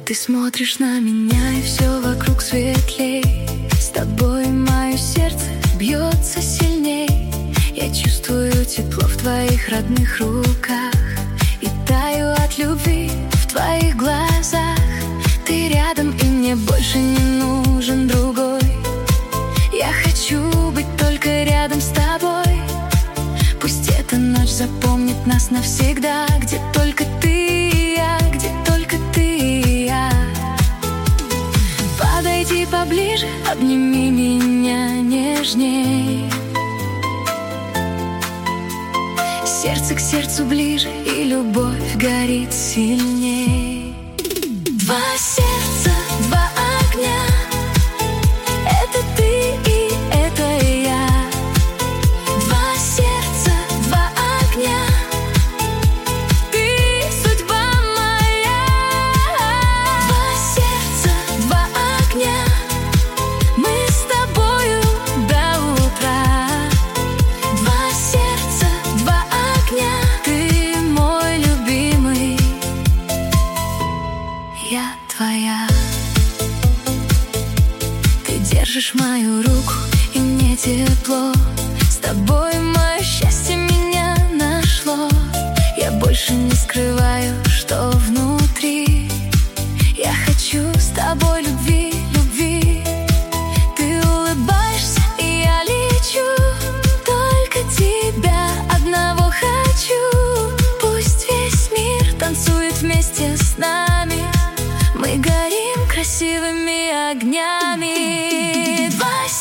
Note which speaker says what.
Speaker 1: Ты смотришь на меня, и все вокруг светлей. С тобой мое сердце бьется сильней. Я чувствую тепло в твоих родных руках и таю от любви в твоих глазах. Ты рядом, и мне больше не нужен другой. Я хочу быть только рядом с тобой. Пусть эта ночь запомнит нас навсегда, где только ты и я, где только ты и я. Подойди поближе, обними меня нежней. Сердце к сердцу ближе, и любовь горит сильней. Два сердца, два огня. Это ты и это я. Два сердца, два огня. Ты судьба моя. Два сердца, два огня. Мы с тобою до утра. Два сердца, два огня. Ты мой любимый, я твоя. Ты держишь мою руку, и мне тепло. С тобой мое счастье меня нашло. Я больше не скрываю, что внутри. Я хочу с тобой любви, любви. Ты улыбаешься, и я лечу. Только тебя одного хочу. Пусть весь мир танцует вместе с нами. Мы горим красивыми огнями. Два